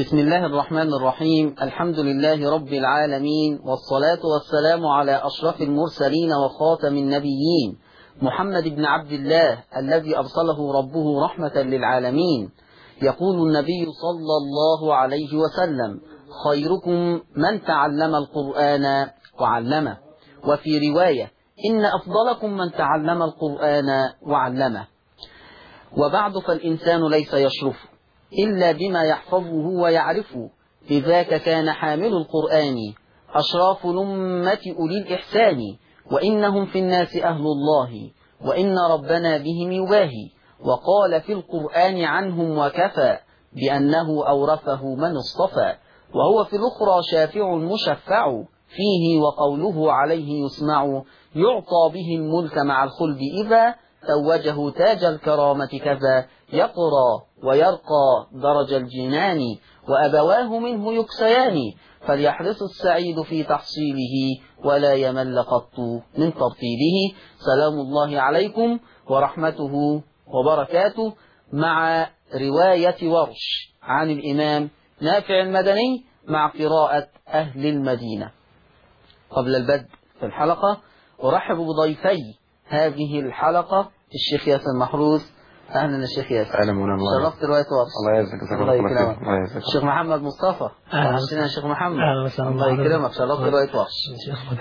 بسم الله الرحمن الرحيم. الحمد لله رب العالمين، والصلاة والسلام على أشرف المرسلين وخاتم النبيين محمد بن عبد الله الذي أرسله ربه رحمة للعالمين. يقول النبي صلى الله عليه وسلم: خيركم من تعلم القرآن وعلمه. وفي رواية: إن أفضلكم من تعلم القرآن وعلمه. وبعد، فالإنسان ليس يشرف إلا بما يحفظه ويعرفه، لذاك كان حامل القرآن أشراف الأمة أولي الإحسان، وإنهم في الناس أهل الله، وإن ربنا بهم يباهي. وقال في القرآن عنهم وكفى بأنه أورثه من اصطفى، وهو في الأخرى شافع مشفع فيه، وقوله عليه يسمع، يعطى به الملك مع الخلد إذا توجه تاج الكرامة كذا، يقرى ويرقى درج الجنان، وأبواه منه يكسيان، فليحرص السعيد في تحصيله، ولا يمل قط من ترتيله. سلام الله عليكم ورحمته وبركاته، مع رواية ورش عن الإمام نافع المدني مع قراءة أهل المدينة. قبل البدء في الحلقة أرحب بضيفي هذه الحلقة الشيخ ياسر محروس. أهلا الشيخ ياسر. أهلا مولانا. شرفت رواية ورش. الله يجزاك الله يكرمك. الشيخ محمد مصطفى. أهلا يا شيخ محمد. الله يكرمك. شرفت رواية ورش.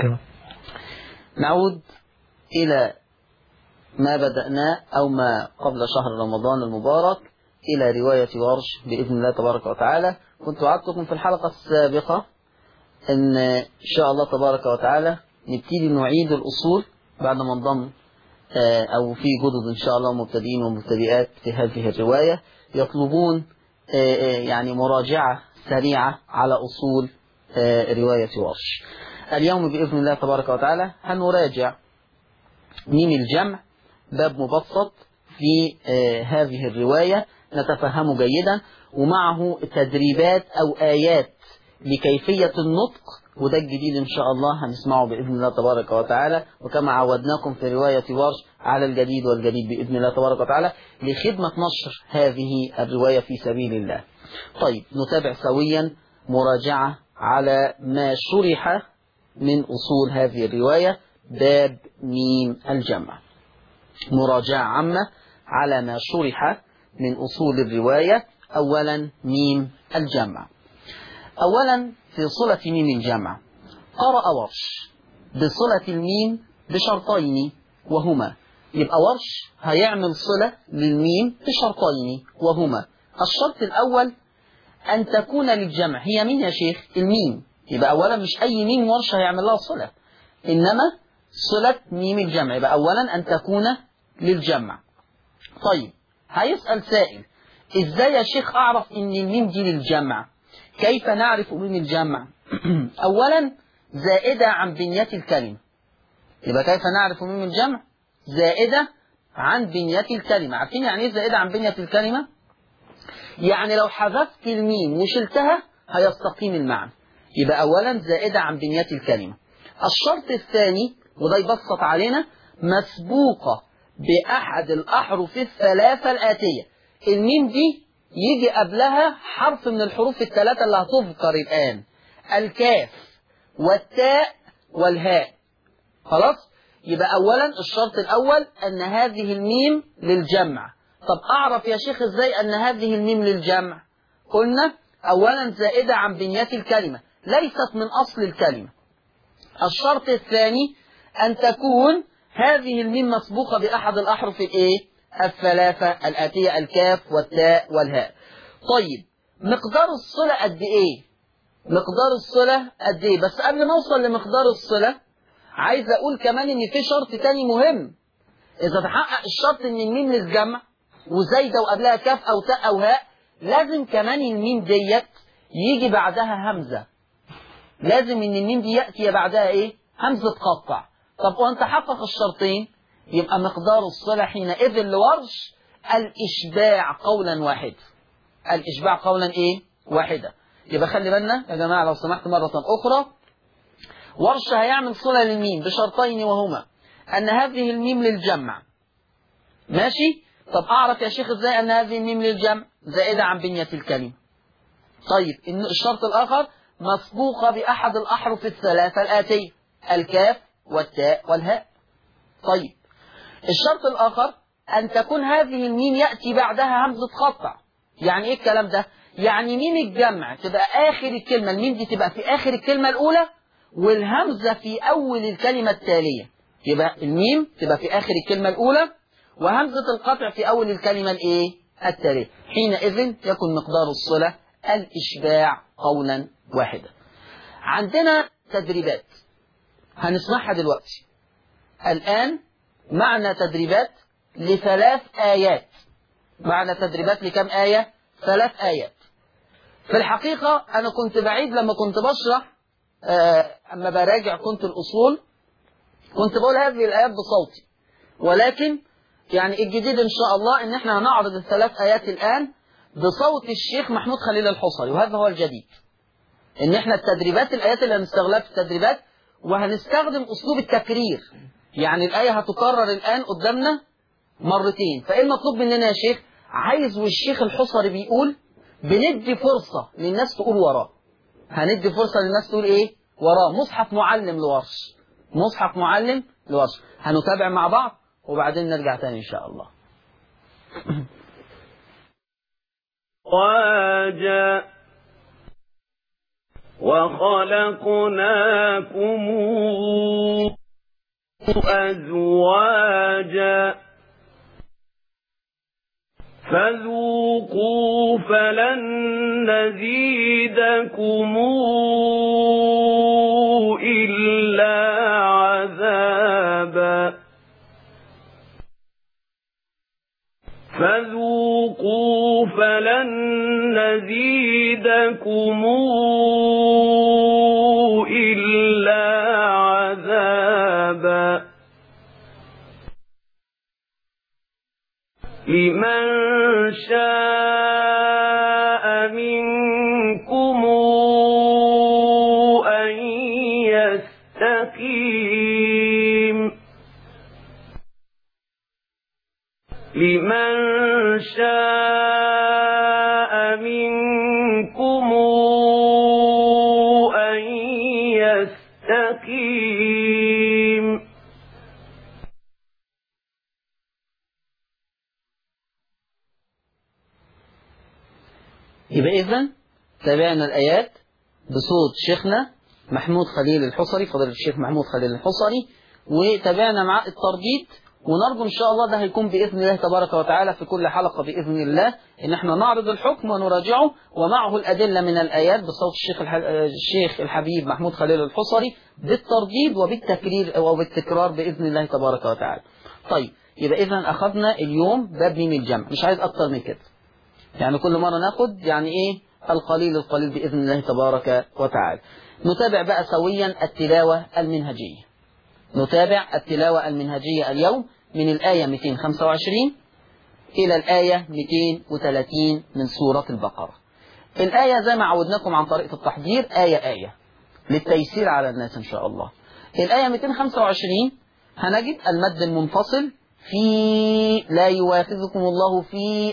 نعود إلى ما بدأناه أو ما قبل شهر رمضان المبارك، إلى رواية ورش بإذن الله تبارك وتعالى. كنت وعدتكم في الحلقة السابقة إن شاء الله تبارك وتعالى نبتدي نعيد الأصول بعد ما انضم أو في جدد إن شاء الله مبتدئين ومبتدئات في هذه الرواية يطلبون يعني مراجعة سريعة على أصول رواية ورش. اليوم بإذن الله تبارك وتعالى هنراجع ميم الجمع، باب مبسط في هذه الرواية نتفهمه جيدا، ومعه تدريبات أو آيات لكيفية النطق، وده الجديد إن شاء الله هنسمعه بإذن الله تبارك وتعالى، وكما عودناكم في رواية ورش على الجديد والجديد بإذن الله تبارك وتعالى لخدمة نشر هذه الرواية في سبيل الله. طيب، نتابع سويا مراجعة على ما شرح من أصول هذه الرواية، باب ميم الجمع. مراجعة عامة على ما شرح من أصول الرواية. أولا، ميم الجمع. أولا، في صلة ميم الجمع قرأ ورش بصلة الميم بشرطين وهما، يبقى ورش هيعمل صلة للميم بشرطين وهما: الشرط الأول أن تكون للجمع. هي مين يا شيخ؟ الميم. يبقى أولا مش أي ميم ورش هيعمل لها صلة، إنما صلة ميم الجمع. يبقى أولا أن تكون للجمع. طيب، هيسأل سائل: إزاي يا شيخ أعرف إن الميم دي للجمع؟ كيف نعرف ميم الجمع؟ أولا، زائدة عن بنية الكلمة. يبقى كيف نعرف ميم الجمع؟ زائدة عن بنية الكلمة. عارفين يعني إيه زائدة عن بنية الكلمة؟ يعني لو حذفت الميم وشلتها هيستقيم المعنى. يبقى أولا زائدة عن بنية الكلمة. الشرط الثاني، وده يبسط علينا، مسبوقة بأحد الأحرف الثلاثة الآتية. الميم دي يجي قبلها حرف من الحروف الثلاثة اللي هتذكر الآن: الكاف والتاء والهاء. خلاص؟ يبقى أولا الشرط الأول أن هذه الميم للجمع. طب أعرف يا شيخ إزاي أن هذه الميم للجمع؟ قلنا أولا زائدة عن بنية الكلمة، ليست من أصل الكلمة. الشرط الثاني أن تكون هذه الميم مسبوقة بأحد الأحرف الثلاثة الآتية: الكاف والتاء والهاء. طيب، مقدار الصلة قد إيه؟ مقدار الصلة قد إيه؟ بس قبل ما أوصل لمقدار الصلة عايز أقول كمان إن في شرط تاني مهم. إذا تحقق الشرط إن الميم للجمع وزايدة وقبلها كاف أو تاء أو هاء، لازم كمان الميم ديت يجي بعدها همزة. لازم إن الميم دي يأتي بعدها همزة قطع. طب وأن تحقق الشرطين، يبقى مقدار الصلة حينئذ لورش الإشباع قولا واحد. الإشباع قولا واحدة. يبقى خلي بالنا يا جماعة لو سمحت مرة أخرى، ورش هيعمل صلة للميم بشرطين وهما أن هذه الميم للجمع. ماشي؟ طب أعرف يا شيخ إزاي أن هذه الميم للجمع؟ زائدة عن بنية الكلمة. طيب الشرط الآخر مسبوقة بأحد الأحرف الثلاثة الآتية، الكاف والتاء والهاء. طيب الشرط الآخر أن تكون هذه الميم يأتي بعدها همزة قطع. يعني إيه الكلام ده؟ يعني ميم الجمع تبقى آخر الكلمة، الميم دي تبقى في آخر الكلمة الأولى والهمزة في أول الكلمة التالية. يبقى الميم تبقى في آخر الكلمة الأولى وهمزة القطع في أول الكلمة التالية. حينئذ يكون مقدار الصلة الإشباع قولا واحدا. عندنا تدريبات هنسمعها دلوقتي الآن، معنى تدريبات لثلاث آيات. معنى تدريبات لكم آية؟ 3 آيات. في الحقيقة أنا كنت بعيد لما كنت بشرح، أما براجع كنت الأصول كنت بقول هذه الآيات بصوتي، ولكن يعني الجديد إن شاء الله إن إحنا هنعرض ال3 آيات الآن بصوت الشيخ محمود خليل الحصري، وهذا هو الجديد. إن إحنا التدريبات الآيات اللي هنستغلها في التدريبات وهنستخدم أسلوب التكرير. يعني الآية هتكرر الآن قدامنا مرتين، فإيه المطلوب مننا يا شيخ؟ عايز والشيخ الحصري بيقول بندي فرصة للناس تقول وراه. هندي فرصة للناس تقول إيه؟ وراه. مصحف معلم لورش، مصحف معلم لورش. هنتابع مع بعض وبعدين نرجع تاني إن شاء الله. واجا وخلقناكم أزواجا فذوقوا فلن نزيدكم إلا عذابا فذوقوا فلن نزيدكم إلا عذابا لمن شاء منكم أن يستقيم لمن شاء منكم أن يستقيم يبقى إذن تابعنا الآيات بصوت شيخنا محمود خليل الحصري، فضيلة الشيخ محمود خليل الحصري، وتابعنا مع الترديد. ونرجو إن شاء الله ده هيكون بإذن الله تبارك وتعالى في كل حلقة بإذن الله إن احنا نعرض الحكم ونراجعه ومعه الأدلة من الآيات بصوت الشيخ الحبيب محمود خليل الحصري بالترديد وبالتكرير وبالتكرار بإذن الله تبارك وتعالى. طيب يبقى إذن أخذنا اليوم باب ميم الجمع، مش عايز أكتر من كده. يعني كل مرة ناخد يعني إيه القليل القليل بإذن الله تبارك وتعالى. نتابع بقى سويا التلاوة المنهجية. نتابع التلاوة المنهجية اليوم من الآية 225 إلى الآية 230 من سورة البقرة. الآية زي ما عودناكم عن طريقة التحضير آية للتيسير على الناس إن شاء الله. الآية 225 هنجد المد المنفصل في لا يواخذكم الله في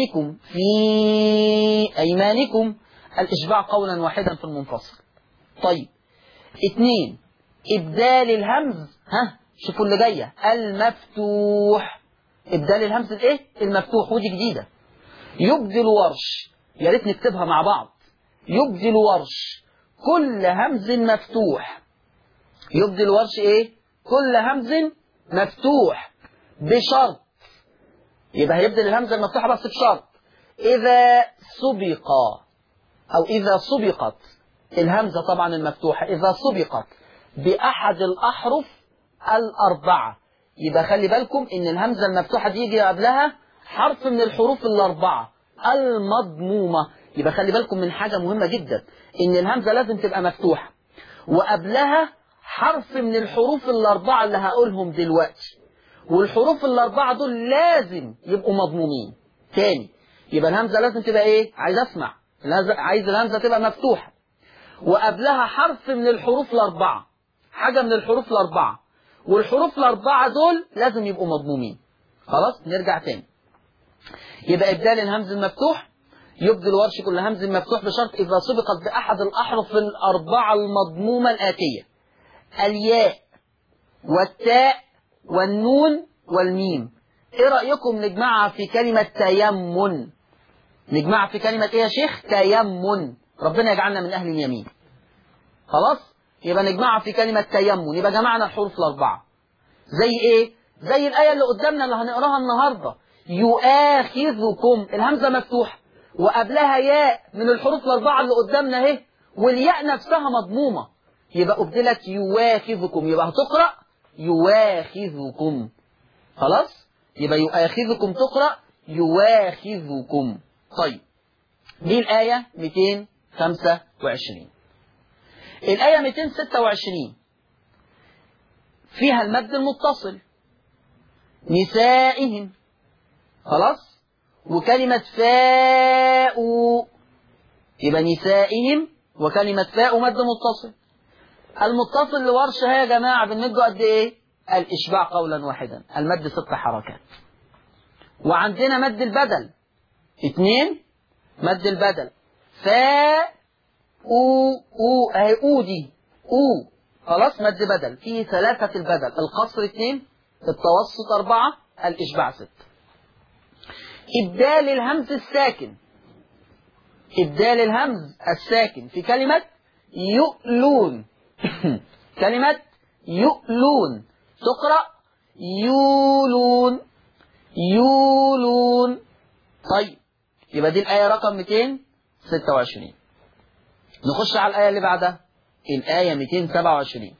أيمانكم الإشباع قولا واحدا في المنفصل. طيب 2 إبدال الهمز، شوفوا اللي جاية المفتوح، إبدال الهمز الإيه؟ المفتوح، ودي جديدة. يبدل ورش، يا ريت نكتبها مع بعض. يبدل ورش كل همز مفتوح. يبدل ورش إيه؟ كل همز مفتوح بشرط. يبقى هيبدل الهمزة المفتوحة بس بشرط إذا سبق أو إذا سبقت الهمزة طبعا المفتوحة، إذا سبقت بأحد الأحرف الأربعة. يبقى خلي بالكم إن الهمزة المفتوحة دي يجي قبلها حرف من الحروف الأربعة المضمومة. يبقى خلي بالكم من حاجة مهمة جدا، إن الهمزة لازم تبقى مفتوحة وقبلها حرف من الحروف الأربعة اللي هقولهم دلوقتي، والحروف الأربعة دول لازم يبقوا مضمومين. تاني يبقى الهمزة لازم تبقى إيه؟ عايز أسمع، عايز الهمزة تبقى مفتوحة وقبلها حرف من الحروف الأربعة، حاجة من الحروف الأربعة، والحروف الأربعة دول لازم يبقوا مضمومين. خلاص نرجع تاني. يبقى إبدال الهمز المفتوح يبدل ورش كل همز مفتوح بشرط إذا سبقت بأحد الأحرف الأربعة المضمومة الآتية: الياء والتاء والنون والميم. إيه رأيكم نجمعها في كلمة تيمن؟ نجمعها في كلمة إيه يا شيخ؟ تيمن. ربنا يجعلنا من أهل اليمين. خلاص؟ يبقى نجمعها في كلمة تيمن، يبقى جمعنا الحروف الأربعة. زي إيه؟ زي الآية اللي قدامنا اللي هنقراها النهاردة: يؤاخذكم، الهمزة مفتوحة وقبلها ياء من الحروف الأربعة اللي قدامنا اهي، والياء نفسها مضمومة، يبقى أبدلت يواخذكم، يبقى هتقرأ يواخذكم. خلاص؟ يبقى يؤاخذكم تقرأ يواخذكم. طيب، دي الآية 225. الآية 226 فيها المد المتصل: نسائهم. خلاص؟ وكلمة فاء، يبقى نسائهم وكلمة فاء مد متصل. المتصل لورش يا جماعة بنمده قد ايه؟ الإشباع قولا واحدا، المد 6 حركات. وعندنا مد البدل 2، مد البدل فاء او اهي او دي او. خلاص؟ مد بدل فيه 3 البدل: القصر 2، التوسط 4، الإشباع 6. إبدال الهمز الساكن، إبدال الهمز الساكن في كلمة يؤلون. كلمة يؤلون تقرأ يولون يولون. طيب، يبقى دي الآية رقم 226. نخش على الآية اللي بعدها، الآية 227.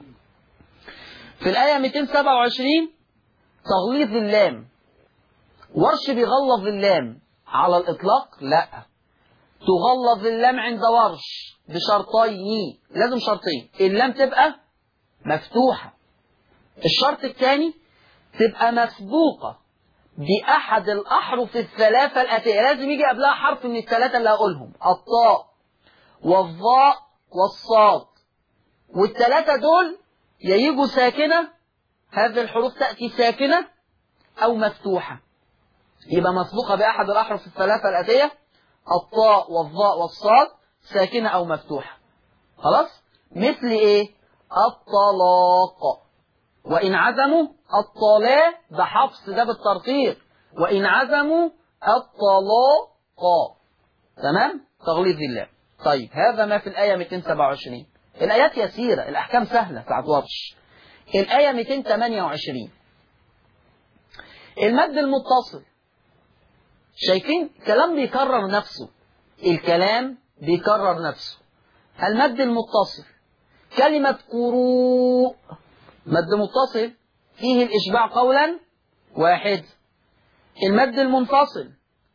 في الآية 227 تغليظ اللام. ورش بيغلظ اللام على الإطلاق؟ لا، تغلظ اللام عند ورش بشرطين، لازم شرطين: اللام تبقى مفتوحة، الشرط الثاني تبقى مسبوقة بأحد الأحرف الثلاثة الآتية، لازم يجي قبلها حرف من الثلاثة اللي هقولهم: الطاء والظاء والصاد. والثلاثة دول يا يجوا ساكنة، هذه الحروف تأتي ساكنة أو مفتوحة، يبقى مسبوقة بأحد الأحرف الثلاثة الآتية: الطاء والظاء والصاد، ساكنة أو مفتوحة. خلاص؟ مثل إيه؟ الطلاق، وإن عزموا الطلاق، ده حفص ده بالترقيق، وإن عزموا الطلاق. تمام؟ تغليظ اللام. طيب، هذا ما في الآية 227. الآيات يسيرة، الأحكام سهلة بتاعت ورش. الآية 228 المد المتصل. شايفين كلام بيكرر نفسه، الكلام بيكرر نفسه. المد المتصل: كلمة قروء، مد متصل فيه الإشباع قولا واحد. المد المنفصل: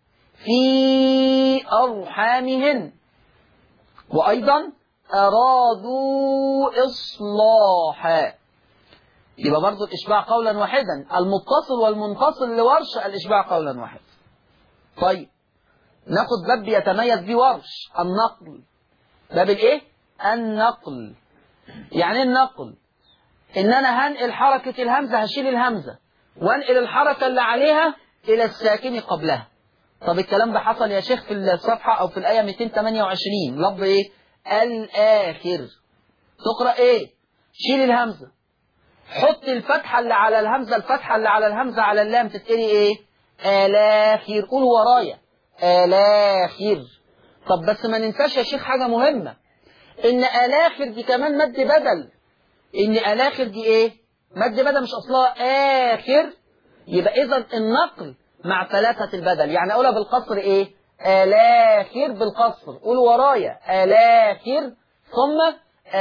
في أرحامهن، وأيضا أرادوا إصلاحا، يبقى برضو الإشباع قولا واحدا. المتصل والمنفصل لورش الإشباع قولا واحد. طيب، ناخد باب يتميز بيه ورش: النقل. باب الايه؟ النقل. يعني النقل ان انا هنقل حركة الهمزة، هشيل الهمزة وانقل الحركة اللي عليها الى الساكن قبلها. طب الكلام ده حصل يا شيخ في الصفحة او في الآية 228، لفظ ايه؟ الآخر. تقرأ ايه؟ شيل الهمزة، حط الفتحة اللي على الهمزة، الفتحة اللي على الهمزة على اللام تتقري ايه؟ آلاخر. قول ورايا آلاخر. طب بس ما ننساش يا شيخ حاجة مهمة، ان آلاخر دي كمان مد بدل. ان آلاخر دي ايه؟ مد بدل، مش اصلها آخر. يبقى اذا النقل مع 3 البدل، يعني اقولها بالقصر ايه؟ آلاخر بالقصر. قول ورايا آلاخر، ثم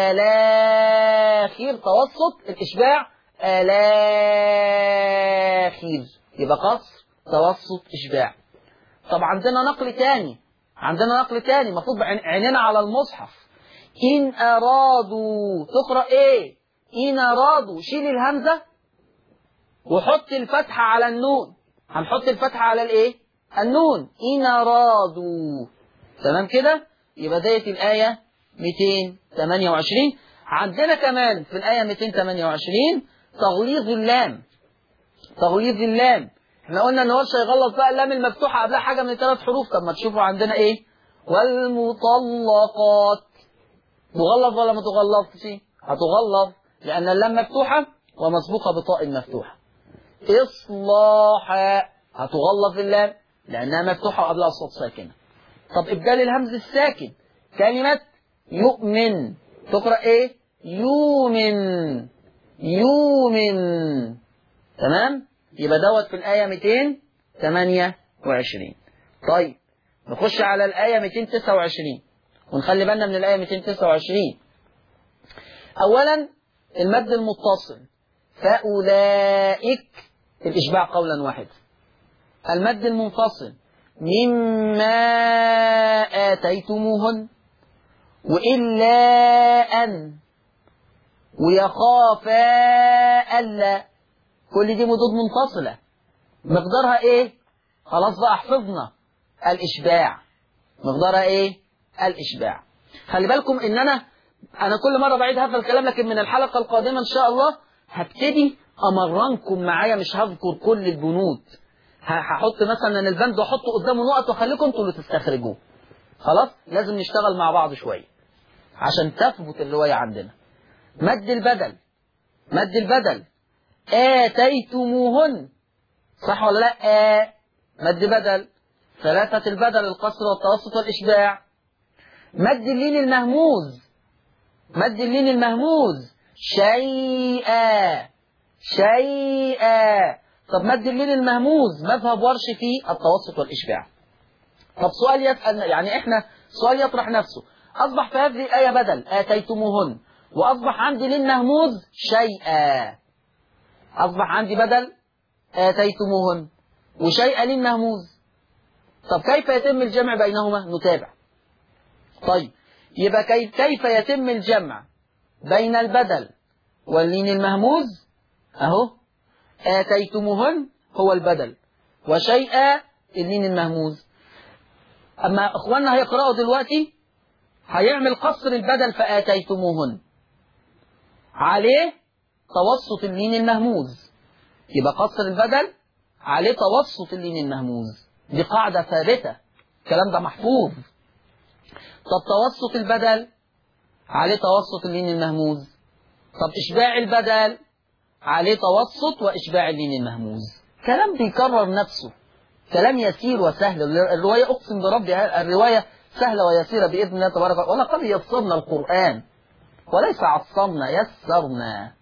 آلاخر توسط الإشباع آلاخر، يبقى قصر توسط إشباع. طب عندنا نقل تاني، المفروض عيننا على المصحف: إن أرادوا. تقرأ إيه؟ إن أرادوا، شيل الهمزة وحط الفتحة على النون. هنحط الفتحة على الإيه؟ النون. إن أرادوا. تمام كده؟ يبقى ديت الآية 228. عندنا كمان في الآية 228 تغليظ اللام. تغليظ اللام احنا قلنا ان ورش هيغلط بقى اللام المفتوحة قبلها حاجة من 3 حروف. طب ما تشوفوا عندنا ايه؟ والمطلقات تغلظ ولا ما تغلظش؟ هتغلظ لأن اللام مفتوحة ومسبوقة بطاء مفتوحة. إصلاحا هتغلظ اللام لأنها مفتوحة وقبلها صوت ساكنة. طب إبدال الهمز الساكن كلمة يؤمن تقرأ إيه؟ يؤمن يؤمن. تمام؟ يبقى دوت في الآية 228. طيب نخش على الآية 229 ونخلي بالنا من الآية 229. أولا المد المتصل فأولئك الإشباع قولا واحدا. المد المنفصل مما آتيتموهن وإلا أن ويخافا ألا، كل دي مدود منفصلة مقدارها إيه؟ خلاص بقى حفظنا الإشباع. مقدارها إيه؟ الإشباع. خلي بالكم إن أنا كل مرة بعيد هذا الكلام، لكن من الحلقة القادمة إن شاء الله هبتدي أمرنكم معايا، مش هذكر كل البنود، هحط مثلا البند وأحطه قدامه نقط وأخليكم انتوا اللي تستخرجوه. خلاص لازم نشتغل مع بعض شوية عشان تثبت الرواية عندنا. مد البدل، مد البدل آتيتموهن، صح ولا لا؟ مد بدل، ثلاثة البدل القصر والتوسط والإشباع. مد اللين المهموز، مد اللين المهموز شيئا شيئا. طب مد اللين المهموز مذهب ورش في التوسط والإشباع. طب سؤال يسأل، يعني احنا سؤال يطرح نفسه، أصبح في هذه الآية بدل آتيتموهن وأصبح عندي لين مهموز شيئا، أصبح عندي بدل آتيتموهن وشيئا لين مهموز. طب كيف يتم الجمع بينهما؟ نتابع. طيب يبقى كيف يتم الجمع بين البدل واللين المهموز؟ أهو آتيتموهن هو البدل وشيئا اللين المهموز. أما أخواننا هيقرأوا دلوقتي هيعمل قصر البدل فآتيتموهن عليه توسط اللين المهموز، يبقى قصر البدل عليه توسط اللين المهموز. دي قاعدة ثابتة، الكلام ده محفوظ. طب توسط البدل عليه توسط اللين المهموز. طب إشباع البدل عليه توسط وإشباع اللين المهموز. كلام بيكرر نفسه، كلام يسير وسهل. الرواية أقسم بربي الرواية سهلة ويسيرة بإذن الله تبارك وتعالى. ولقد يسرنا القرآن وليس عصرنا، يسرنا.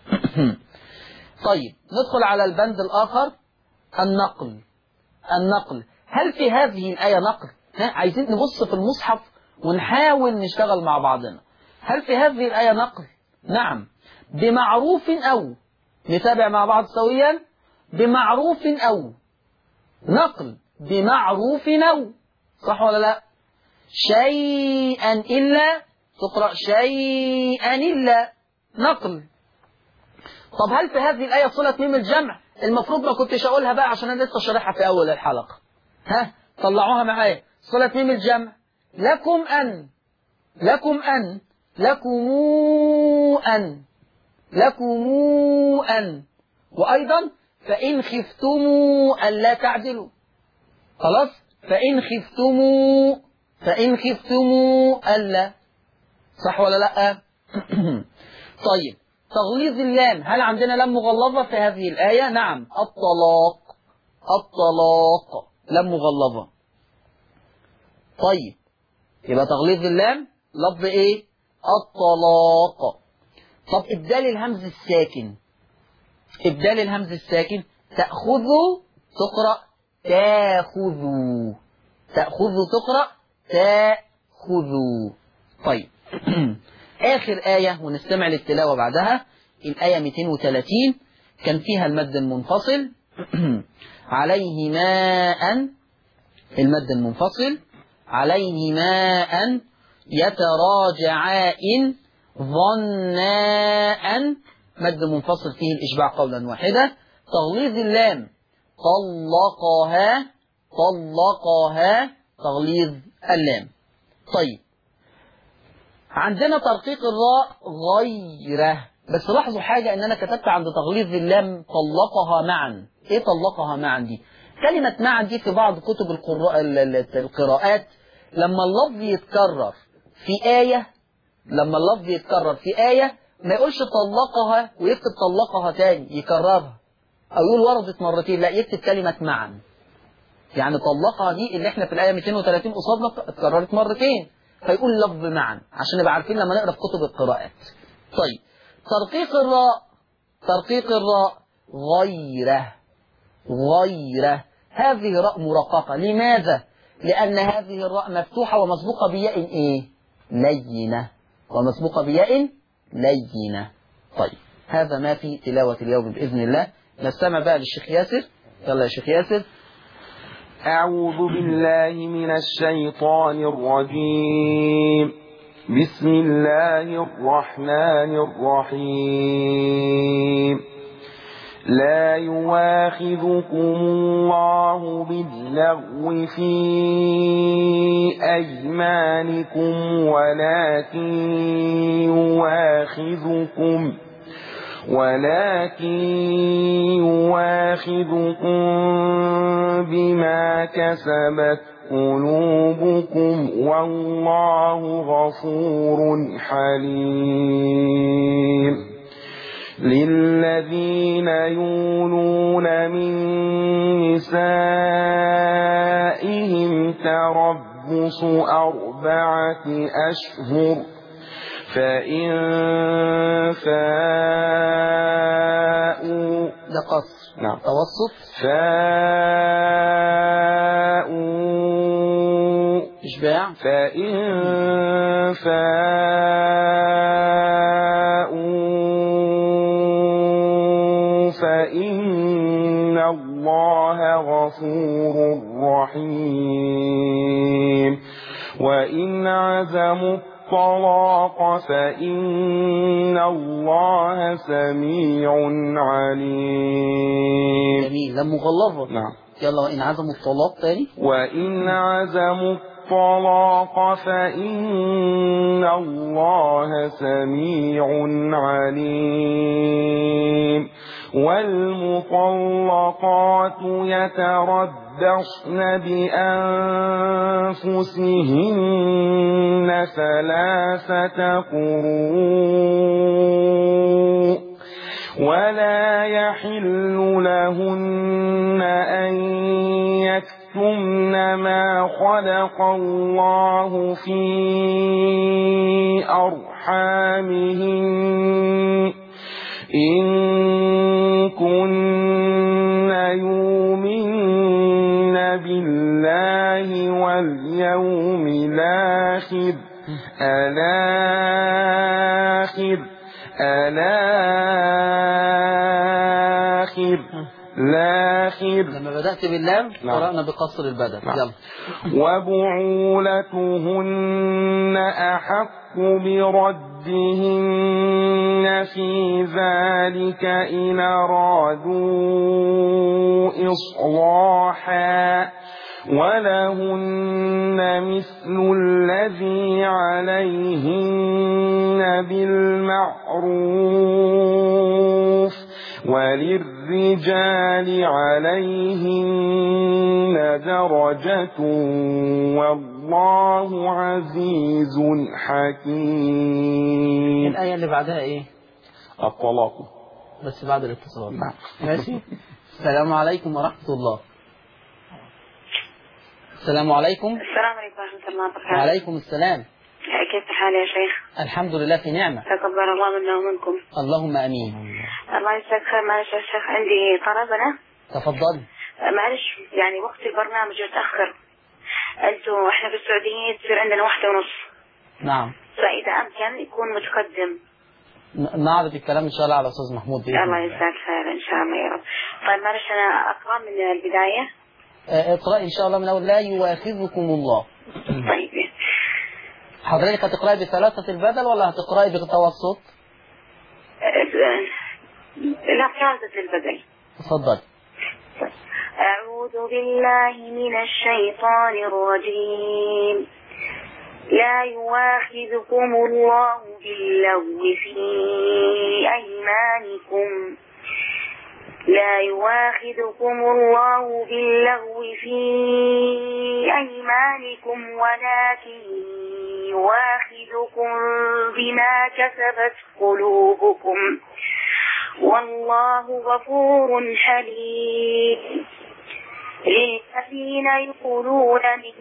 طيب ندخل على البند الآخر، النقل. النقل، هل في هذه الآية نقل؟ عايزين نبص في المصحف ونحاول نشتغل مع بعضنا. هل في هذه الآية نقل؟ نعم، بمعروف أو، نتابع مع بعض سويا، بمعروف أو، نقل بمعروف أو، صح ولا لا؟ شيئا إلا، تقرأ شيئا إلا، نقل. طب هل في هذه الآية صلة ميم الجمع؟ المفروض ما كنتش أقولها بقى عشان أنا لسه شارحها في أول الحلقة. طلعوها معايا. صلة ميم الجمع لكم أن، لكم أن، لكمو أن، لكمو أن. وأيضا فإن خفتموا ألا تعدلوا، خلاص، فإن خفتموا، فإن خفتموا ألا، صح ولا لا؟ طيب تغليظ اللام، هل عندنا لام مغلظة في هذه الآية؟ نعم، الطلاق، الطلاق لام مغلظة. طيب يبقى تغليظ اللام لفظ ايه؟ الطلاق. طب إبدال الهمز الساكن، إبدال الهمز الساكن تأخذوا تقرأ تأخذوا، تأخذوا تقرأ تأخذوا. طيب آخر آية ونستمع للتلاوة بعدها، الآية 230 كان فيها المد المنفصل عليه ماء، المد المنفصل عليه ماء يتراجعان ظناء، مد منفصل فيه الإشباع قولا واحدا. تغليظ اللام طلقها، طلقها تغليظ اللام. طيب عندنا ترقيق الراء غيره، بس لاحظوا حاجة ان انا كتبت عند تغليظ اللام طلقها معا. إيه طلقها معا دي؟ كلمة معا دي في بعض كتب القراءات لما اللفظ يتكرر في آية، لما اللفظ يتكرر في آية ما يقولش طلقها ويكتب طلقها تاني يكررها، أو يقول وردت مرتين، لا يكتب كلمة معا. يعني طلقها دي اللي احنا في الآية 230 قصادنا اتكررت مرتين، فيقول لفظ معا عشان نبقى عارفين لما نقرأ في كتب القراءات. طيب ترقيق الراء، ترقيق الراء غيره، غيره، هذه راء مرققة. لماذا؟ لأن هذه الراء مفتوحة ومسبوقة بياء إيه؟ لينة، ومسبوقة بياء لينة. طيب هذا ما في تلاوة اليوم بإذن الله. نستمع بقى للشيخ ياسر. يلا يا شيخ ياسر. أعوذ بالله من الشيطان الرجيم. بسم الله الرحمن الرحيم. لا يواخذكم الله باللغو في أيمانكم ولكن يواخذكم بما كسبت قلوبكم والله غفور حليم. للذين يولون من نسائهم تربص 4 أشهر فإن فاءوا، ده قصر. نعم. توسط. فاءوا إشباع. فإن فاءوا فإن الله غفور رحيم. وإن عزموا الطلاق فإن الله سميع عليم. جميل. لم مغلظة. نعم. يلا وإن عزموا الطلاق تاني. وإن عزموا الطلاق فإن الله سميع عليم. والمطلقات يتربصن بأنفسهن 3 قروء ولا يحل لهن أن يكتمن ما خلق الله في أرحامهن إن كن يؤمن بالله واليوم الآخر الآخر. لما بدأت باللام قرأنا بقصر البدل. يلا. وبعولتهن أحق بردهن في ذلك إن أرادوا إصلاحا ولهن مثل الذي عليهن بالمعروف وللرجال عليهن درجة والله عزيز حكيم. الآية اللي بعدها إيه؟ الطلاق. بس بعد الاتصال. ماشي. السلام عليكم ورحمة الله. السلام عليكم. السلام عليكم ورحمة الله وبركاته. وعليكم السلام. كيف الحال يا شيخ؟ الحمد لله في نعمة. تقبل الله منا ومنكم. اللهم أمين. الله يجزاك خير. معلش يا شيخ عندي طلب أنا. تفضل. معلش يعني وقت البرنامج متأخر. احنا في السعودية تصير عندنا 1:30. نعم. فإذا أمكن يكون متقدم. نعرض الكلام إن شاء الله على أستاذ محمود بإذن الله يجزاك خير إن شاء الله يا رب. طيب معلش أنا أقرأ من البداية. اقرأ إن شاء الله من أول لا يواخذكم الله. طيب. حضرتك هتقرأي ب3 البدل ولا هتقرأي بالتوسط؟ لا 3 البدل. تفضل. أعوذ بالله من الشيطان الرجيم. لا يواخذكم الله باللغو في أيمانكم لا يواخذكم الله باللغو في أيمانكم ولكن يواخذكم بما كسبت قلوبكم والله غفور حليم. للذين يقولون من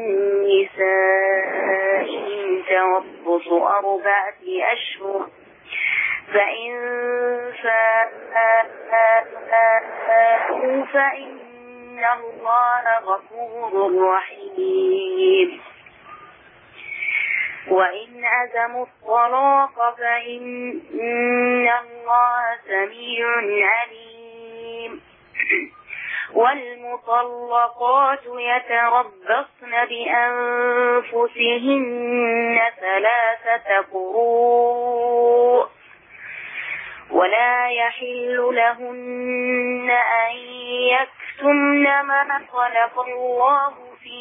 نسائهم تربص 4 أشهر فإن فاءوا فإن الله غفور رحيم. وإن عزموا الطلاق فإن الله سميع عليم. والمطلقات يتربصن بأنفسهن 3 قروء ولا يحل لهن أن يكتمن ما خلق الله في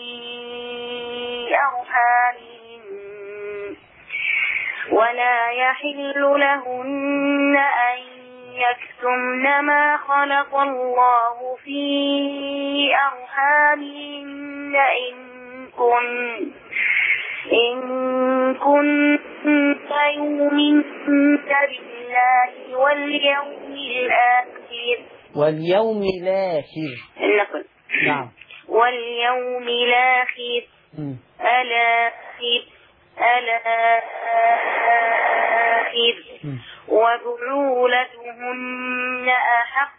أرحامهن ولا يحل لهن أن يكتمن ما خلق الله في أرحامهن إن كنت يؤمن بالله واليوم الآخر نعم واليوم الآخر الآخر وبعولتهن أحق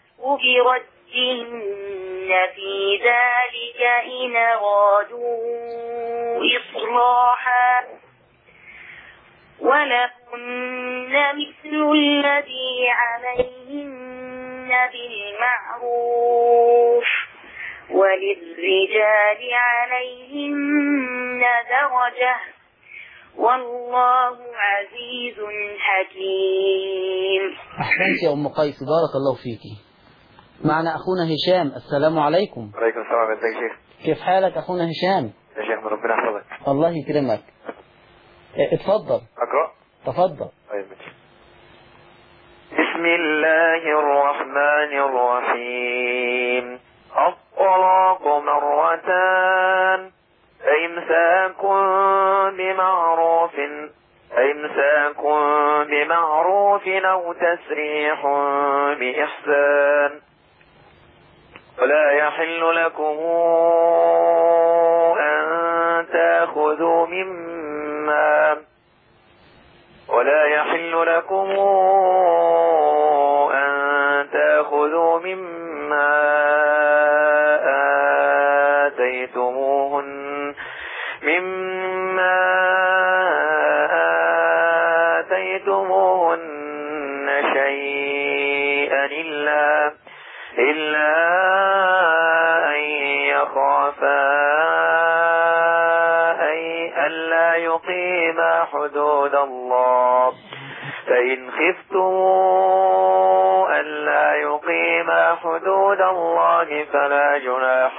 بردهن في ذلك إن أرادوا إصلاحا ولهن مثل الذي عليهن بالمعروف وللرجال عليهن درجة والله عزيز حكيم. أحسنت يا أم قيس بارك الله فيكي. معنا أخونا هشام. السلام عليكم. وعليكم السلام. ازيك يا شيخ؟ كيف حالك أخونا هشام؟ يا شيخ ربنا يحفظك. الله يكرمك. اتفضل. أقرأ؟ تفضل. طيب. بسم الله الرحمن الرحيم. الطلاق 2 مرتان فإمساك بمعروف أو تسريح بإحسان ولا يحل لكم أن تأخذوا مما آتيتموهن شيئا إلا أن يخافا ألا يقيما حدود الله فإن خفتم ألا يقيما حدود الله فلا جناح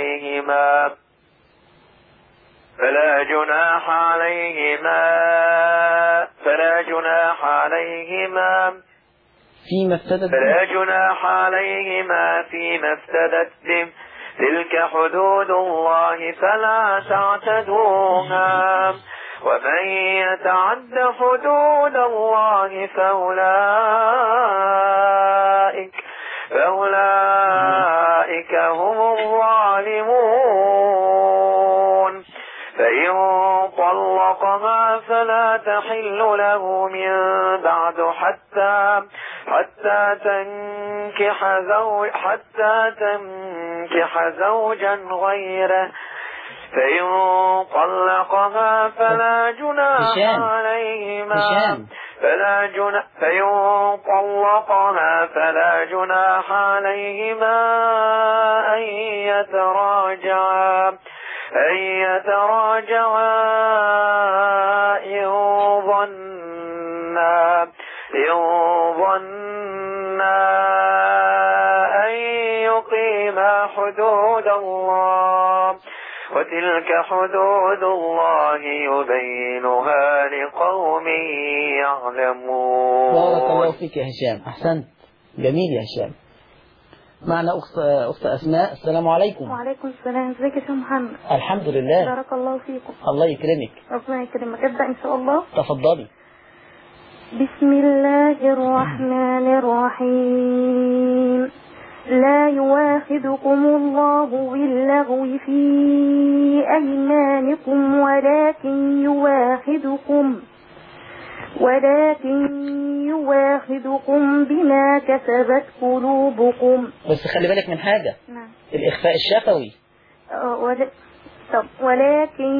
عليهما فيما افتدت به تلك حدود الله فلا تعتدوها ومن يتعد حدود الله فأولئك هم الظالمون. فإن طلقها فلا تحل له من بعد حتى تنكح زوجا غيره فإن طلقها فلا جناح عليهما أن يتراجعا إن ظنا أن يقيما حدود الله وتلك حدود الله يبينها لقوم يعلمون. بارك الله فيك يا هشام. أحسنت. جميل يا هشام. معنا أخت أسماء. السلام عليكم. وعليكم السلام. ازيك يا شيخ محمد؟ الحمد لله. بارك الله فيكم. الله يكرمك. ربنا يكرمك. ابدأ إن شاء الله. تفضلي. بسم الله الرحمن الرحيم. لا يواخذكم الله باللغو في أيمانكم ولكن يواخذكم بما كسبت قلوبكم. بس خلي بالك من حاجة. نعم. الإخفاء الشفوي. ولكن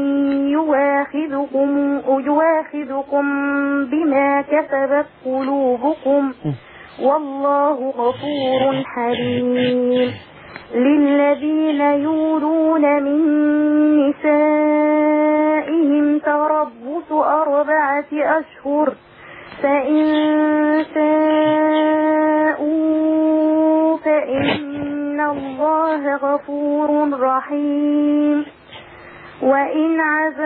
يواخذكم بما كسبت قلوبكم والله غفور حليم. للذين يولون من نسائهم تربص 4 أشهر فإن فاءوا فإن الله غفور رحيم. وإن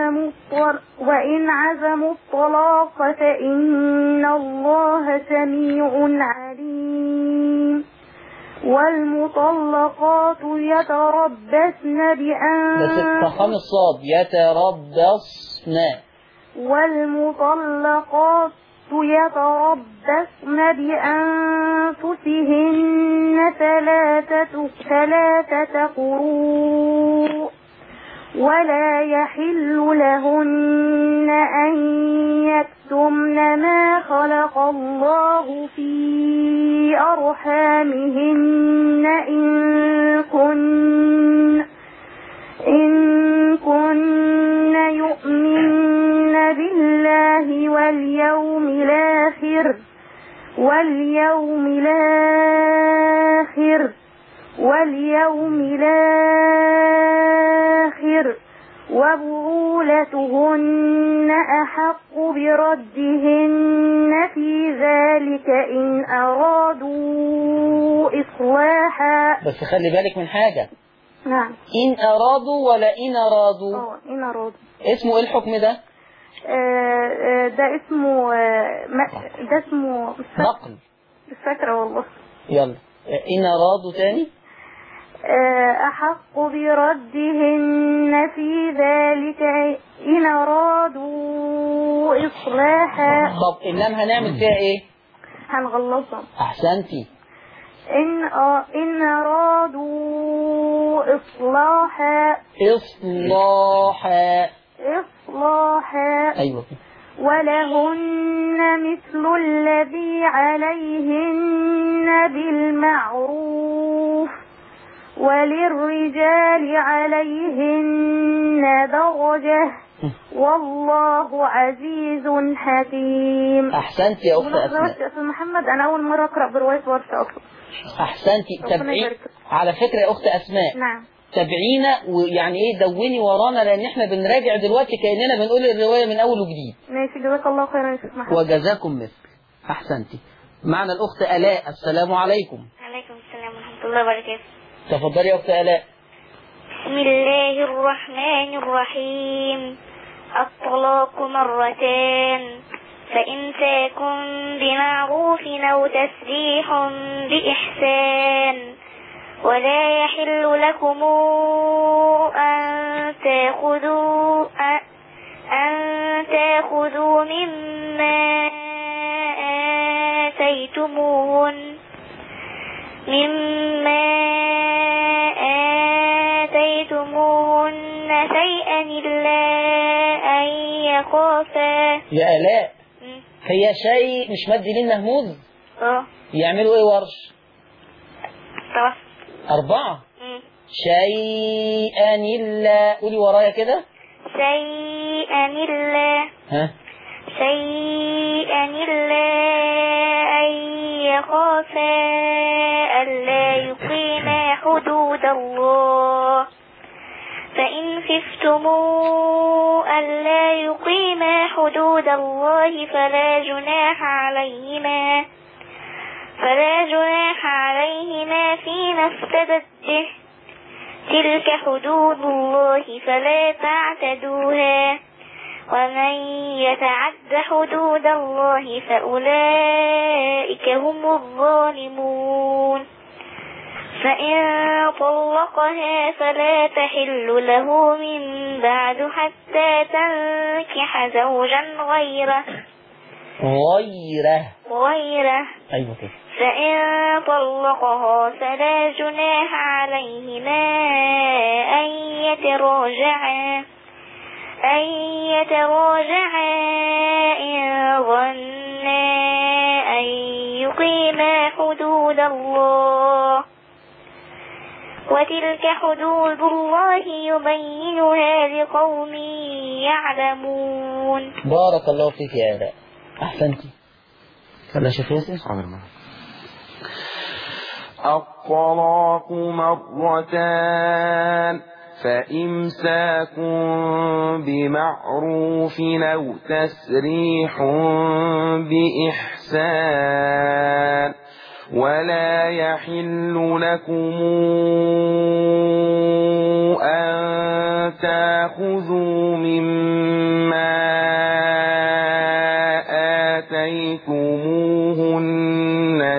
عزموا الطلاق فإن الله سميع عليم. والمطلقات يتربصن بس تفهم الصاد. يتربصن. والمطلقات يتربصن بأنفسهن 3 قروء ولا يحل لهن أن يكتمن ما خلق الله في أرحامهن إن كن يؤمن بالله واليوم الآخر وبعولتهن أحق بردهن في ذلك إن أرادوا إصلاحا. بس خلي بالك من حاجة. نعم. إن أرادوا ولا إن أرادوا؟ إن أرادوا. اسمه إيه الحكم ده؟ ده اسمه نقل. مش فاكرة والله. يلا. إن أرادوا تاني. أحق بردهن في ذلك إن أرادوا إصلاحا. طب اللام هنعمل فيها إيه؟ هنغلظها. أحسنتي. إن أرادوا إصلاحا. أيوة. ولهن مثل الذي عليهن بالمعروف وللرجال عليهن درجة والله عزيز حكيم. أحسنتي يا أخت أسماء. أستاذ محمد أنا أول مرة أقرأ برواية ورش أصلا. أحسنتي. تابعين على فكرة يا أخت أسماء. نعم. تابعينا ويعني إيه دوني ورانا لأن إحنا بنراجع دلوقتي كأننا بنقول الرواية من أول وجديد. ماشي. جزاك الله خيرا يا شيخ محمد. وجزاكم مثل. أحسنتي. معنا الأخت آلاء. السلام عليكم. عليكم السلام ورحمة الله وبركاته. تفضلي يا أخت آلاء. بسم الله الرحمن الرحيم. الطلاق 2 فإمساكم بمعروف أو تسريح بإحسان ولا يحل لكم أن تأخذوا مما آتيتموهن شيئا إلا أن يخافا. يا آلاء هي شيء مش مد لين مهموز. يعملوا ايه ورش؟ 4. شيئا إلا. قولي ورايا كده. شيئا إلا. شيئا إلا أن يخافا ألا يقيما حدود الله فإن خفتموا ألا يقيما حدود الله فلا جناح عليهما فيما افتدت به تلك حدود الله فلا تعتدوها ومن يتعد حدود الله فأولئك هم الظالمون. فإن طلقها فلا تحل له من بعد حتى تنكح زوجا غيره. أيوة كده. فإن طلقها فلا جناح عليهما أن يتراجعا إن ظنا أن يقيما حدود الله، وتلك حدود الله يبينها لقوم يعلمون. بارك الله فيك يا آلاء، أحسنتي. يلا شيخ ياسر. الطلاق مرتان، فإمساك بمعروف أو تسريح بإحسان، ولا يحل لكم أن تأخذوا مما آتيتموهن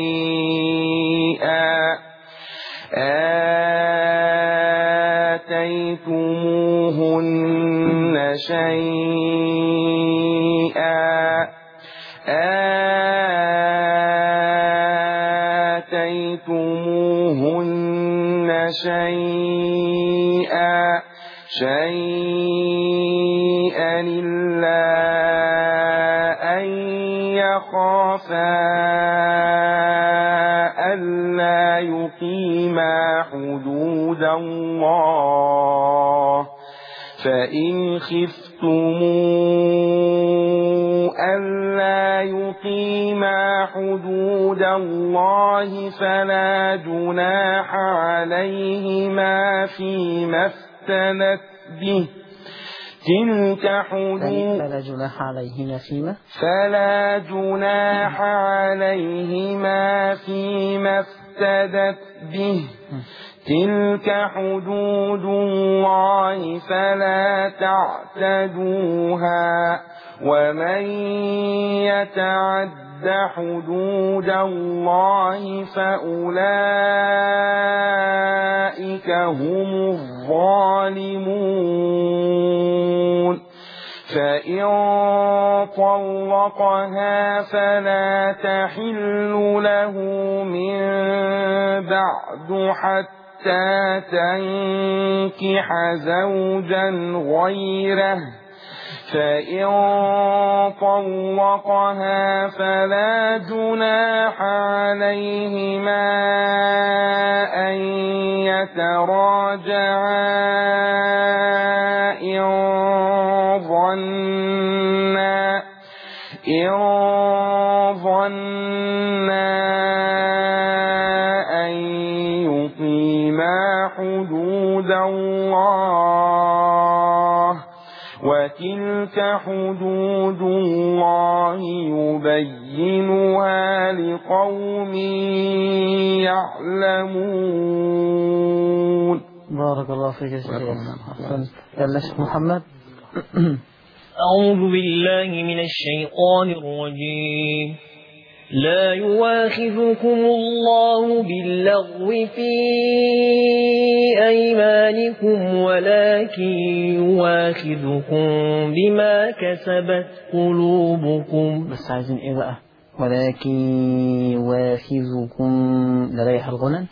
شيئا إلا أن يخافا ألا يقيما حدود الله، فإن خفتم ألا يقيما حدود الله فلا جناح عليهما فيما افتدت به. تلك حدود فلا جناح عليهما فيما افتدت به. تلك حدود الله فلا تعتدوها، ومن يتعد حدود الله فأولئك هم الظالمون. فإن طلقها فلا تحل له من بعد حتى تنكح زوجا غيره، فإن طلقها فلا جناح عليهما أن يتراجعا إن ظنا أن يقيما حدود الله، وتلك حدود الله يبينها لقوم يعلمون. بارك الله فيك يا شيخ. يلا شيخ محمد. أعوذ بالله من الشيطان الرجيم. لا يواخذكم الله باللغو في أيمانكم ولكن يواخذكم بما كسبت قلوبكم. بس عايزين ايه بقى؟ ولكن يواخذكم لريح الغنى.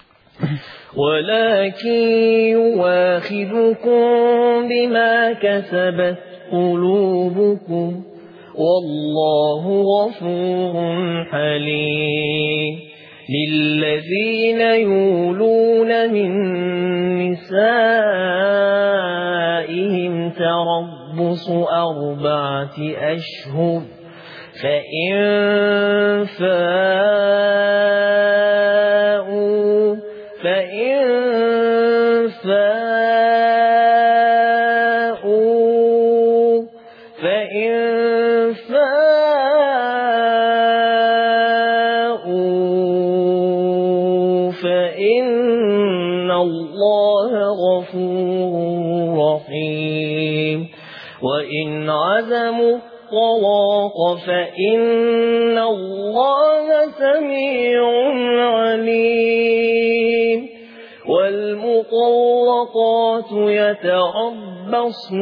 ولكن يواخذكم بما كسبت قلوبكم والله غفور حليم. للذين يولون من نسائهم تربص 4 أشهر، فإن فاءوا فإن الله غفور رحيم. وإن عزموا الطلاق فإن الله سميع عليم. والمطلقات يتربصن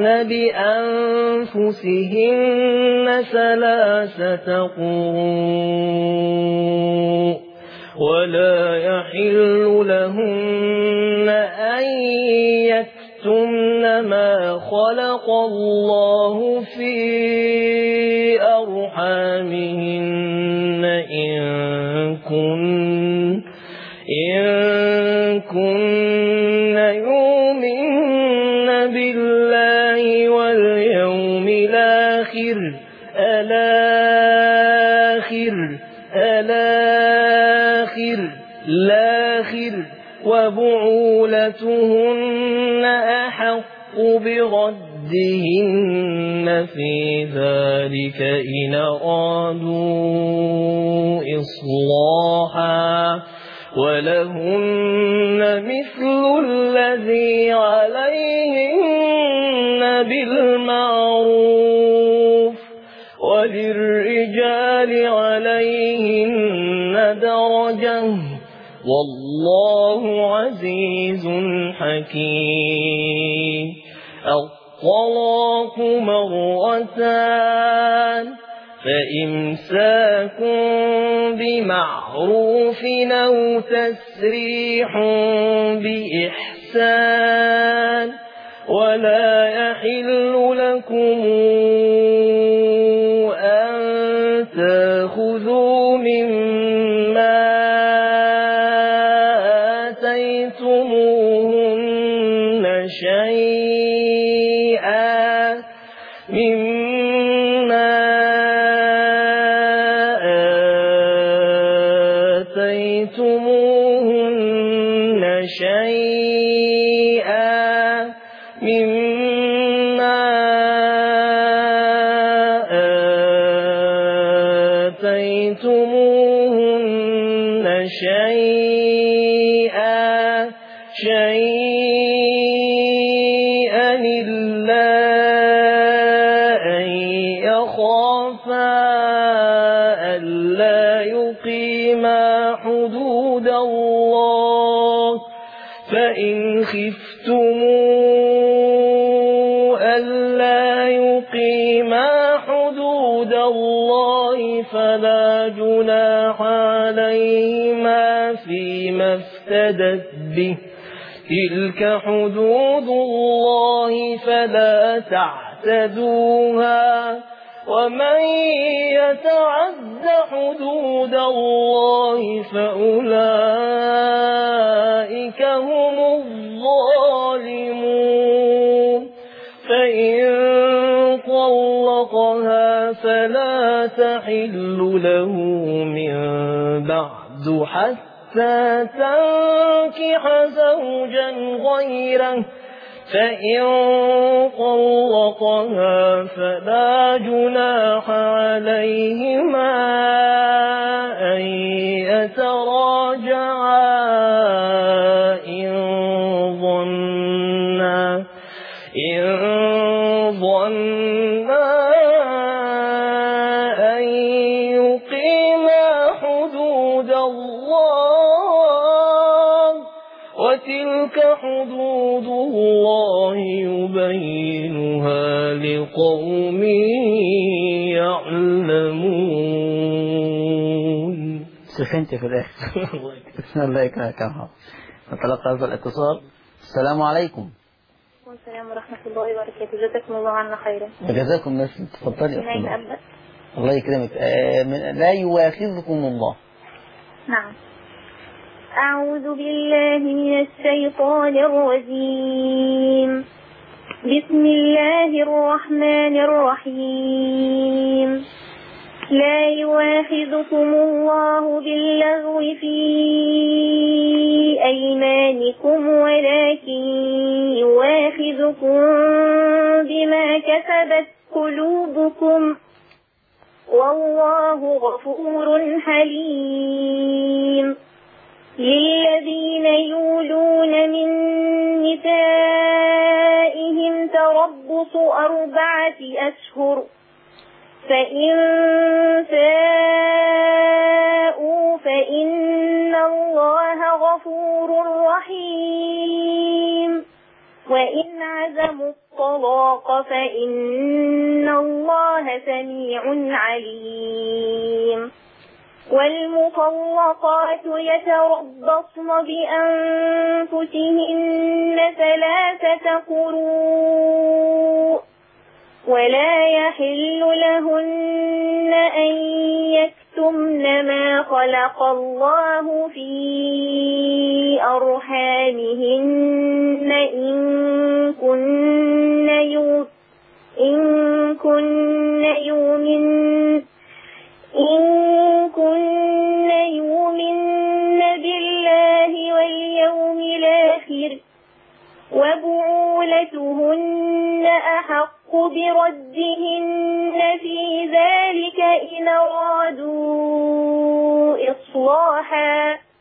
بأنفسهن 3 قروء ولا يحل لهن أن يكتمن ما خلق الله في أرحامهن إن كن يؤمن بالله واليوم الآخر الآخر وبعولتهن أحق بردهن في ذلك إن أرادوا إصلاحا ولهن مثل الذي عليهن بالمعروف وللرجال عليهن درجة والله عزيز حكيم. الطلاق مرتان فإمساك بمعروف أو تسريح بإحسان ولا يحل لكم أن تأخذوا مما آتيتموهن شيئا مما آتيتموهن شيئا إلا أن يخافا ألا يقيما حدود الله فإن خفتم ألا يقيما حدود الله فلا جناح عليهما فيما افتدت به تلك حدود الله فلا تعتدوها ومن يتعد حدود الله فأولئك هم الظالمون. فإن طلقها فلا تحل له من بعد حتى تنكح زوجا غيره فإن طلقها فلا جناح عليهما أن يتراجعا إن ظنا أن يقيما حدود الله وتلك حدود الله يبينها لقوم يعلمون. سخنت في الآخر. الله يكرمك يا محمد. نتلقى هذا الاتصال. السلام عليكم. السلام ورحمة الله وبركاته. جزاكم الله عنا خيرا. جزاكم الله. تفضلي يا أختي. الله يكرمك. لا يواخذكم الله. نعم. أعوذ بالله من الشيطان الرجيم. بسم الله الرحمن الرحيم. لا يواخذكم الله باللغو في أيمانكم ولكن يواخذكم بما كسبت قلوبكم والله غفور حليم. للذين يولون من نسائهم تربص 4 أشهر فإن فاءوا فإن الله غفور رحيم. عليم وإن عزموا الطلاق فإن الله سميع عليم والمطلقات يتربصن بأنفسهن 3 قروء ولا يحل لهن أن يكتمن ما خلق الله في أرحامهن إن كن يؤمن بالله واليوم الآخر وبعولتهن أحق بردهن في ذلك إن أرادوا إصلاحا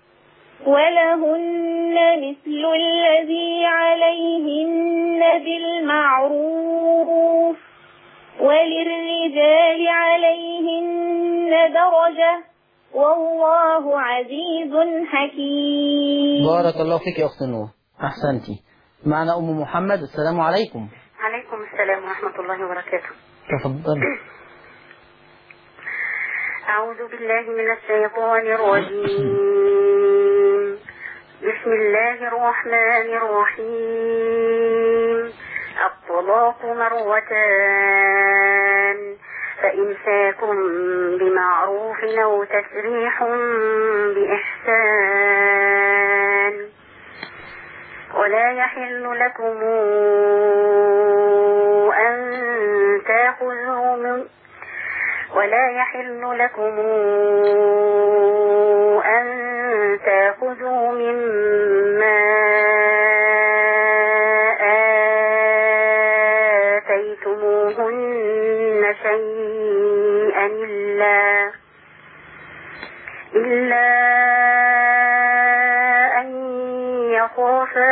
ولهن مثل الذي عليهن بالمعروف وللرجال عليهن درجة والله عزيز حكيم. بارك الله فيك يا أخت نور، أحسنتي. معنا أم محمد. السلام عليكم. عليكم السلام ورحمة الله وبركاته. تفضل. أعوذ بالله من الشيطان الرجيم. بسم الله الرحمن الرحيم. الطلاق مرتان فإمساك بمعروف أو تسريح بإحسان ولا يحل لكم أن تأخذوا مما آتيتموهن شيئا إلا أن يخافا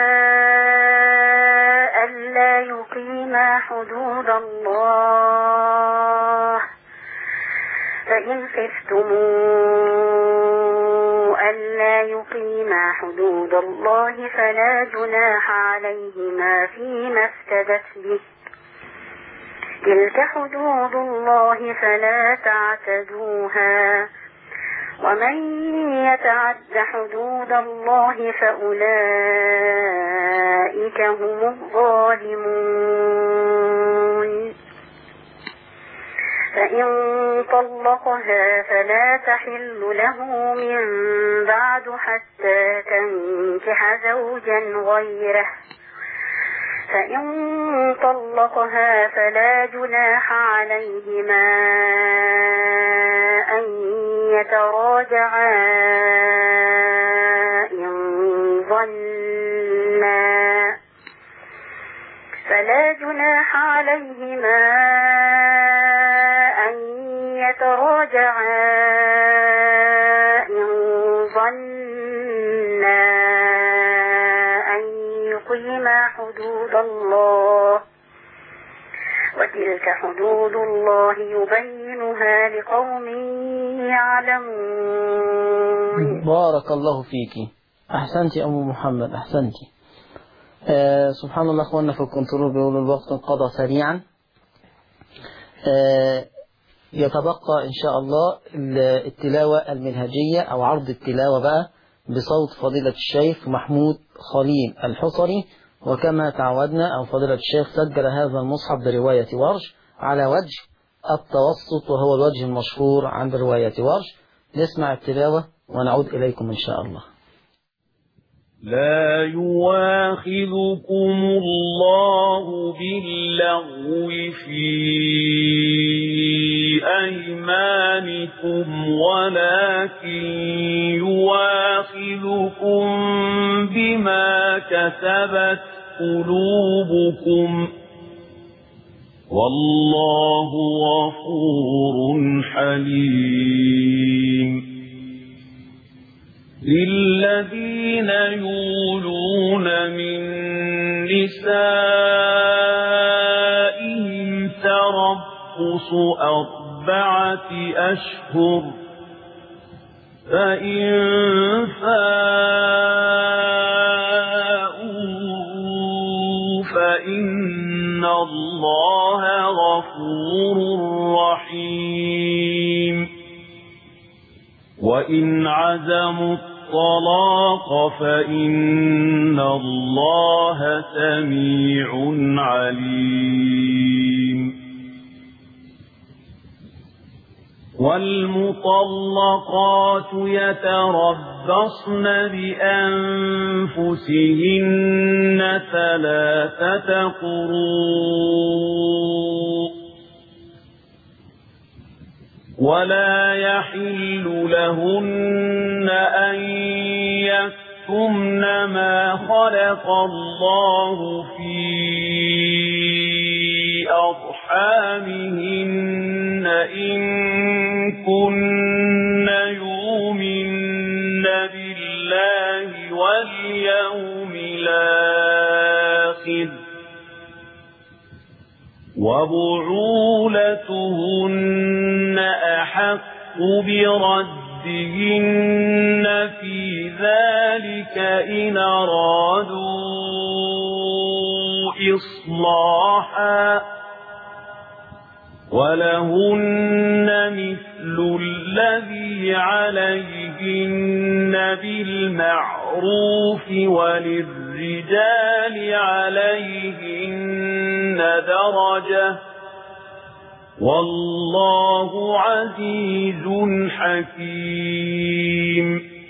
ألا يقيما حدود الله فإن خفتموا ألا يقيما حدود الله فلا جناح عليهما فيما افتدت به تلك حدود الله فلا تعتدوها ومن يتعد حدود الله فأولئك هم الظالمون. فإن طلقها فلا تحل له من بعد حتى تنكح زوجا غيره فإن طلقها فلا جناح عليهما أن يتراجعا إن ظنا أن يقيما حدود الله وتلك حدود الله يبينها لقوم يعلمون. بارك الله فيك، أحسنتي أم محمد، أحسنتي. سبحان الله، أخواننا في الكنترول بيقولوا الوقت انقضى سريعا. يتبقى إن شاء الله التلاوة المنهجية أو عرض التلاوة بقى بصوت فضيلة الشيخ محمود خليل الحصري، وكما تعودنا أو فضيلة الشيخ سجل هذا المصحف برواية ورش على وجه التوسط، وهو الوجه المشهور عند رواية ورش. نسمع التلاوة ونعود إليكم إن شاء الله. لا يواخذكم الله باللغو في أيمانكم ولكن يواخذكم بما كسبت قلوبكم والله غفور حليم. للذين يولون من نسائهم تربص 4 أشهر فإن فاءوا فإن الله غفور رحيم وإن عزموا الطلاق فإن الله سميع عليم والمطلقات يتربصن بأنفسهن 3 قروء ولا يحل لهن أن يكتمن ما خلق الله في أرحامهن إن كن يؤمن بالله واليوم الآخر وبعولتهن أحق بردهن في ذلك إن أرادوا إصلاحا ولهن مثل الذي عليهن بالمعروف وللرجال عليهن درجة والله عزيز حكيم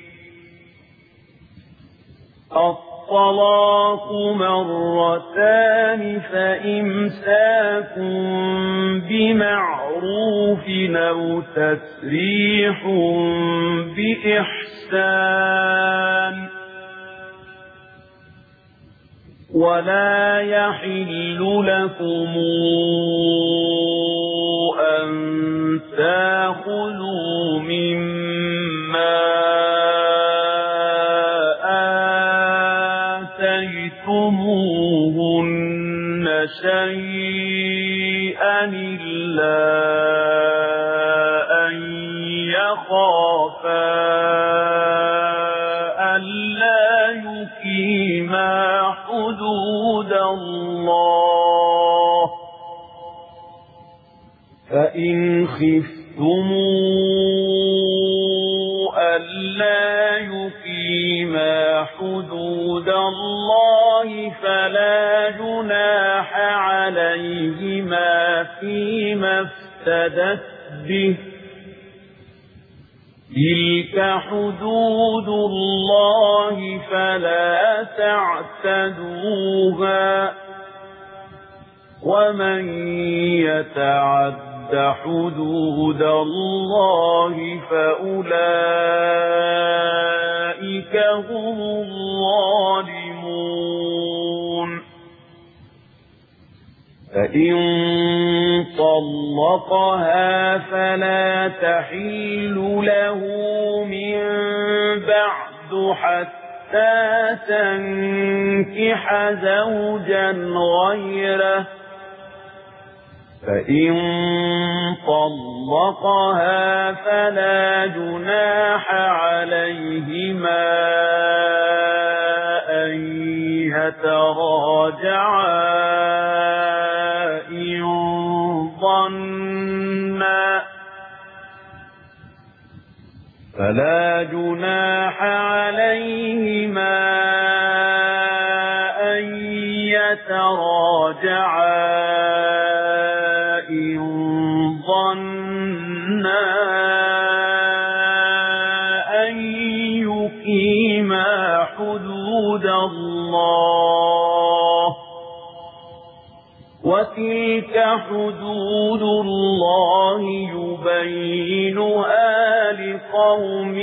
الطلاق 2 فإمساك بمعروف أو تسريح بإحسان ولا يحل لكم أن تأخذوا مما آتيتموهن شيئا إلا أن يخافا ألا يقيما حدود الله فإن خفتم ألا يقيما حدود الله فلا جناح عليهما فيما افتدت به تلك حدود الله فلا تعتدوها ومن يتعد حدود الله فأولئك هم الظالمون فإن طلقها فلا تحل له من بعد حتى تنكح زوجا غيره فإن طلقها فلا جناح عليهما أن يتراجعا إن ظنا فلا جناح عليهما أن يتراجعا إن ظنا أن يقيما حدود الله وتلك حدود الله يبينها لقوم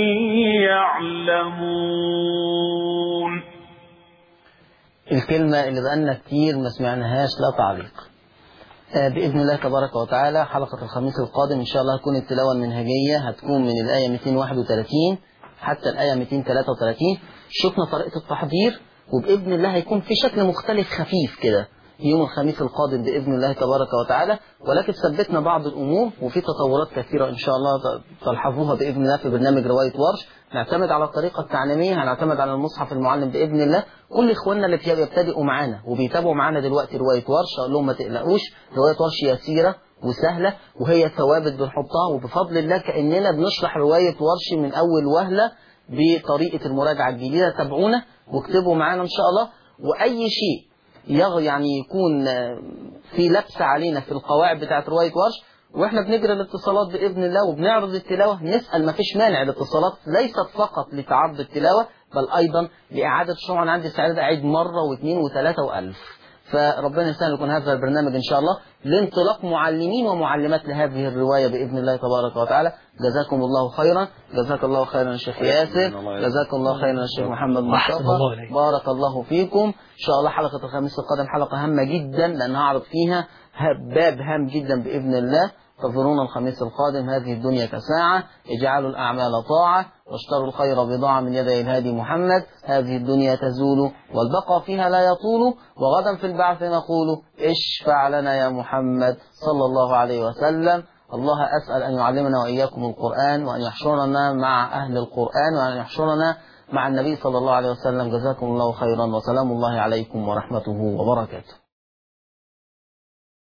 يعلمون. الكلمة اللي بقالنا كتير ما سمعناهاش لا تعليق. بإذن الله تبارك وتعالى حلقة الخميس القادم إن شاء الله هتكون التلاوة المنهجية، هتكون من الآية 231 حتى الآية 233. شفنا طريقة التحضير، وبإذن الله هيكون في شكل مختلف خفيف كده، يوم الخميس القادم بإذن الله تبارك وتعالى، ولكن ثبتنا بعض الأمور وفي تطورات كثيرة إن شاء الله تلحظوها بإذن الله في برنامج رواية ورش. نعتمد على الطريقة التعليمية، هنعتمد على المصحف المعلم بإذن الله. كل إخواننا اللي بيبتدئوا معانا وبيتابعوا معانا دلوقتي رواية ورش أقول لهم ما تقلقوش، رواية ورش يسيرة وسهلة وهي ثوابت بنحطها، وبفضل الله كأننا بنشرح رواية ورش من أول وهلة بطريقة المراجعة الجديدة. تابعونا واكتبوا معانا إن شاء الله. وأي شيء يعني يكون في لبس علينا في القواعد بتاعت رواية ورش واحنا بنجري الاتصالات بإذن الله وبنعرض التلاوة نسأل، ما فيش مانع. الاتصالات ليست فقط لتعرض التلاوة بل أيضا لإعادة شرح. أنا عندي استعداد أعيد مرة واثنين وثلاثة وألف. فربنا يسهل يكون هذا البرنامج إن شاء الله لانطلاق معلمين ومعلمات لهذه الرواية بإذن الله تبارك وتعالى. جزاكم الله خيرا. جزاك الله خيرا الشيخ ياسر. جزاكم الله خيرا الشيخ محمد مصطفى. بارك الله فيكم. إن شاء الله حلقة الخميس القادم حلقة هامة جدا لأن هعرض فيها باب هام جدا بإذن الله. تنظرونا الخميس القادم. هذه الدنيا كساعة، اجعلوا الأعمال طاعة واشتروا الخير بضاعة من يدي الهادي محمد. هذه الدنيا تزول والبقاء فيها لا يطول، وغدا في البعث نقول اشفع لنا يا محمد صلى الله عليه وسلم. الله أسأل أن يعلمنا وإياكم القرآن وأن يحشرنا مع أهل القرآن وأن يحشرنا مع النبي صلى الله عليه وسلم. جزاكم الله خيرا وسلام الله عليكم ورحمته وبركاته.